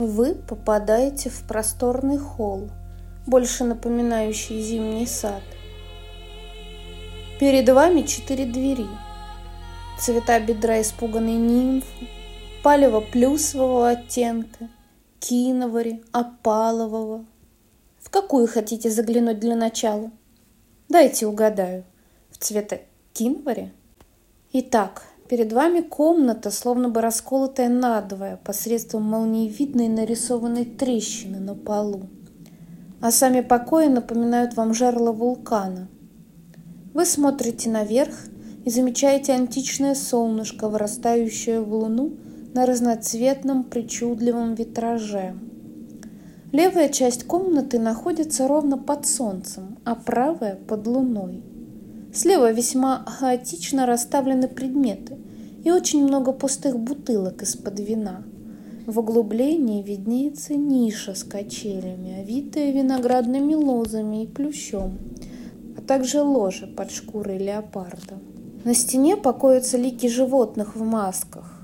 Вы попадаете в просторный холл, больше напоминающий зимний сад. Перед вами 4 двери. Цвета бедра испуганной нимфы, палево-плюсового оттенка, киновари, опалового. В какую хотите заглянуть для начала? Дайте угадаю. В цвета киновари? Итак, перед вами комната, словно бы расколотая надвое посредством молниевидной нарисованной трещины на полу. А сами покои напоминают вам жерло вулкана. Вы смотрите наверх и замечаете античное солнышко, вырастающее в луну на разноцветном причудливом витраже. Левая часть комнаты находится ровно под солнцем, а правая – под луной. Слева весьма хаотично расставлены предметы и очень много пустых бутылок из-под вина. В углублении виднеется ниша с качелями, овитая виноградными лозами и плющом, а также ложе под шкурой леопарда. На стене покоятся лики животных в масках.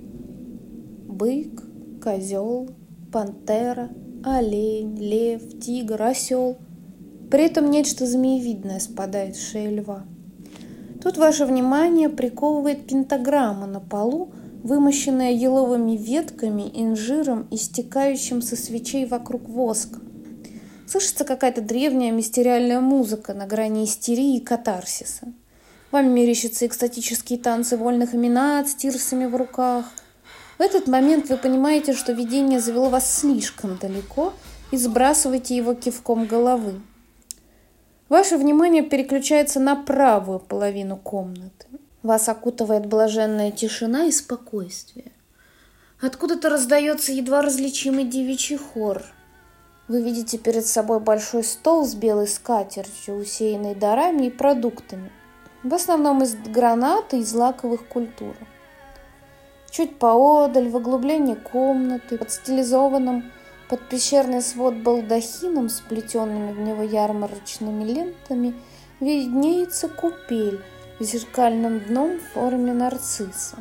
Бык, козел, пантера, олень, лев, тигр, осел. При этом нечто змеевидное спадает с шеи льва. Тут ваше внимание приковывает пентаграмма на полу, вымощенная еловыми ветками, инжиром и стекающим со свечей вокруг воском. Слышится какая-то древняя мистериальная музыка на грани истерии и катарсиса. Вам мерещатся экстатические танцы вольных именат с тирсами в руках. В этот момент вы понимаете, что видение завело вас слишком далеко, и сбрасываете его кивком головы. Ваше внимание переключается на правую половину комнаты. Вас окутывает блаженная тишина и спокойствие. Откуда-то раздается едва различимый девичий хор. Вы видите перед собой большой стол с белой скатертью, усеянной дарами и продуктами, в основном из граната и злаковых культур. Чуть поодаль, в углублении комнаты, под стилизованным под пещерный свод балдахином, сплетенными в него ярмарочными лентами, виднеется купель с зеркальным дном в форме нарцисса.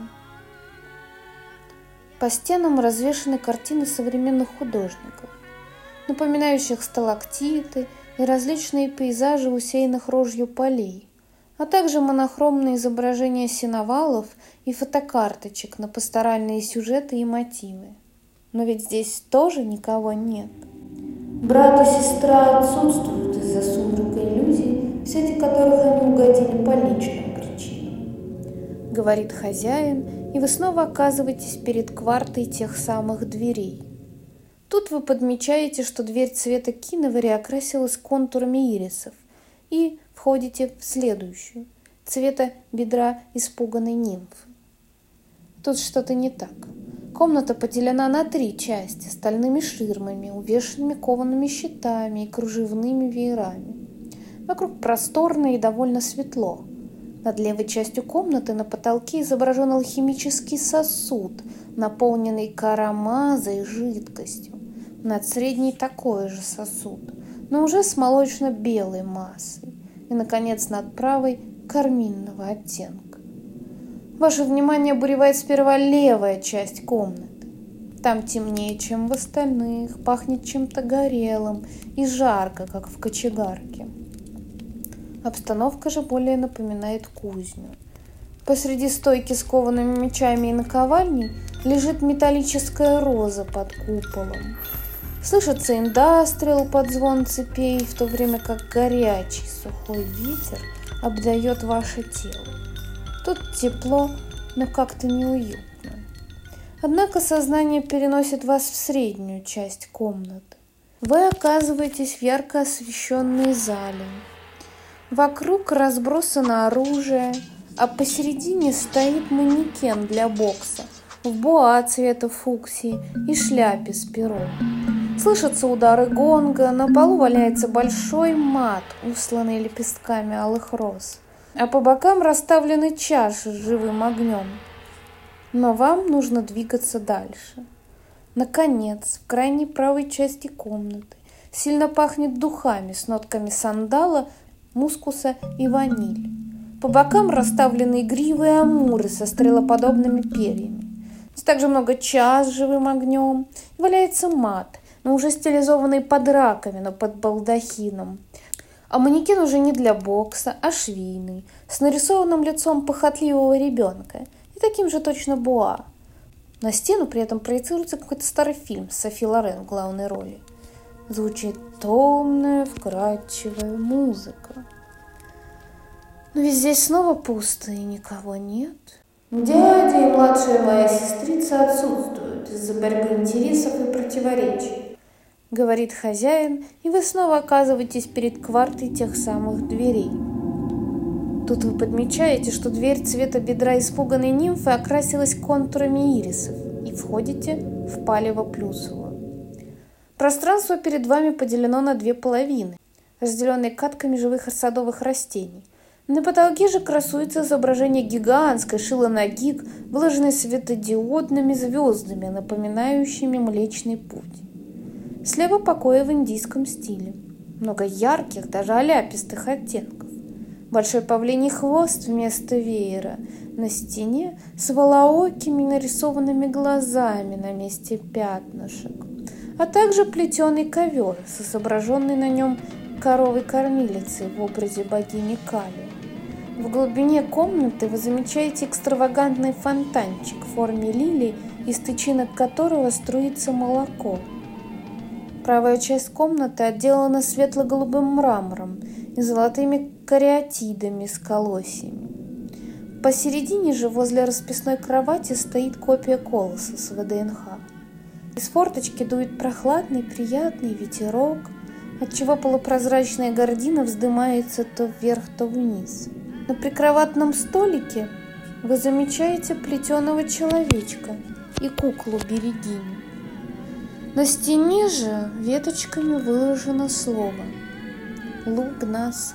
По стенам развешаны картины современных художников, напоминающих сталактиты и различные пейзажи, усеянных рожью полей, а также монохромные изображения сеновалов и фотокарточек на пасторальные сюжеты и мотивы. Но ведь здесь тоже никого нет. Брат и сестра отсутствуют из-за сумрака иллюзий, в сети которых они угодили по личным причинам. Говорит хозяин, и вы снова оказываетесь перед квартой тех самых дверей. Тут вы подмечаете, что дверь цвета киновари окрасилась контурами ирисов, и входите в следующую, цвета бедра испуганной нимфы. Тут что-то не так. Комната поделена на 3 части стальными ширмами, увешанными коваными щитами и кружевными веерами. Вокруг просторно и довольно светло. Над левой частью комнаты на потолке изображен алхимический сосуд, наполненный карамазой жидкостью. Над средней такой же сосуд, но уже с молочно-белой массой. И, наконец, над правой карминного оттенка. Ваше внимание обуревает сперва левая часть комнаты. Там темнее, чем в остальных, пахнет чем-то горелым и жарко, как в кочегарке. Обстановка же более напоминает кузню. Посреди стойки с коваными мечами и наковальней лежит металлическая роза под куполом. Слышится индастриал под звон цепей, в то время как горячий сухой ветер обдает ваше тело. Тут тепло, но как-то неуютно. Однако сознание переносит вас в среднюю часть комнаты. Вы оказываетесь в ярко освещенной зале. Вокруг разбросано оружие, а посередине стоит манекен для бокса в боа цвета фуксии и шляпе с пером. Слышатся удары гонга, на полу валяется большой мат, усланный лепестками алых роз, а по бокам расставлены чаши с живым огнем. Но вам нужно двигаться дальше. Наконец, в крайней правой части комнаты сильно пахнет духами с нотками сандала, мускуса и ванили. По бокам расставлены игривые амуры со стрелоподобными перьями. С также много чаш с живым огнем. Валяется мат, но уже стилизованный под раковину, под балдахином. А манекен уже не для бокса, а швейный, с нарисованным лицом похотливого ребенка и таким же точно буа. На стену при этом проецируется какой-то старый фильм с Софи Лорен в главной роли. Звучит томная, вкрадчивая музыка. Но ведь здесь снова пусто и никого нет. Дядя и младшая моя сестрица отсутствуют из-за борьбы интересов и противоречий, говорит хозяин, и вы снова оказываетесь перед квартой тех самых дверей. Тут вы подмечаете, что дверь цвета бедра испуганной нимфы окрасилась контурами ирисов, и входите в палево-плюсово. Пространство перед вами поделено на две половины, разделенные катками живых садовых растений. На потолке же красуется изображение гигантской шила на гиг, выложенной светодиодными звездами, напоминающими Млечный Путь. Слева покои в индийском стиле. Много ярких, даже оляпистых оттенков. Большой павлиний хвост вместо веера. На стене с волоокими нарисованными глазами на месте пятнышек. А также плетеный ковер с изображенной на нем коровой-кормилицей в образе богини Кали. В глубине комнаты вы замечаете экстравагантный фонтанчик в форме лилии, из тычинок которого струится молоко. Правая часть комнаты отделана светло-голубым мрамором и золотыми кариатидами с колосьями. Посередине же возле расписной кровати стоит копия колоса с ВДНХ. Из форточки дует прохладный, приятный ветерок, отчего полупрозрачная гардина вздымается то вверх, то вниз. На прикроватном столике вы замечаете плетеного человечка и куклу-берегиню. На стене же веточками выложено слово «Лугнасад».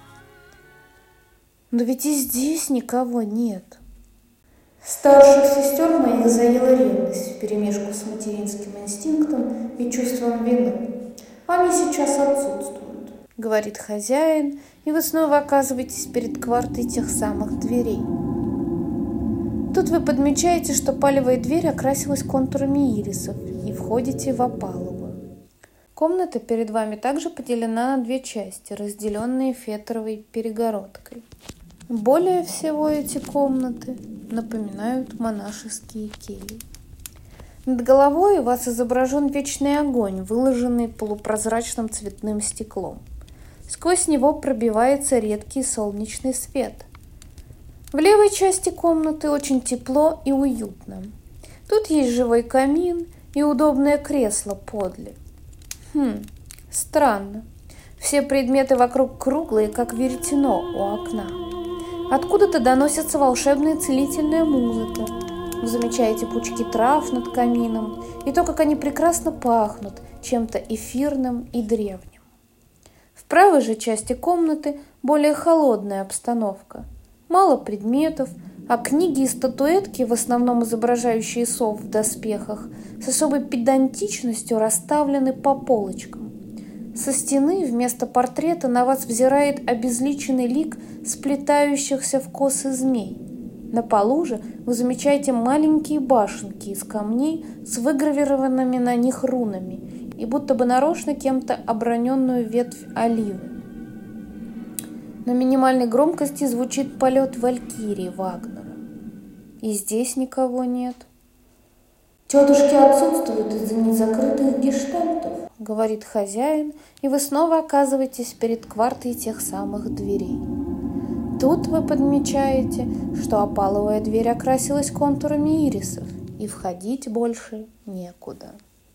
Но ведь и здесь никого нет. Старших сестер моих заела ревность вперемешку с материнским инстинктом и чувством вины. Они сейчас отсутствуют, говорит хозяин, и вы снова оказываетесь перед квартой тех самых дверей. Тут вы подмечаете, что палевая дверь окрасилась контурами ирисов, и входите в опаловую. Комната перед вами также поделена на две части, разделенные фетровой перегородкой. Более всего эти комнаты напоминают монашеские кельи. Над головой у вас изображен вечный огонь, выложенный полупрозрачным цветным стеклом. Сквозь него пробивается редкий солнечный свет. В левой части комнаты очень тепло и уютно. Тут есть живой камин и удобное кресло подле. Странно. Все предметы вокруг круглые, как веретено у окна. Откуда-то доносится волшебная целительная музыка. Вы замечаете пучки трав над камином и то, как они прекрасно пахнут чем-то эфирным и древним. В правой же части комнаты более холодная обстановка. Мало предметов, а книги и статуэтки, в основном изображающие сов в доспехах, с особой педантичностью расставлены по полочкам. Со стены вместо портрета на вас взирает обезличенный лик сплетающихся в косы змей. На полу же вы замечаете маленькие башенки из камней с выгравированными на них рунами и будто бы нарочно кем-то оброненную ветвь оливы. На минимальной громкости звучит полет валькирии Вагнера. И здесь никого нет. «Тетушки отсутствуют из-за незакрытых гештальтов», — говорит хозяин, и вы снова оказываетесь перед квартой тех самых дверей. Тут вы подмечаете, что опаловая дверь окрасилась контурами ирисов, и входить больше некуда.